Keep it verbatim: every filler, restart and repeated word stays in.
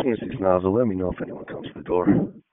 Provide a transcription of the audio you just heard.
Twenty-six Nozzle, let me know if anyone comes to the door.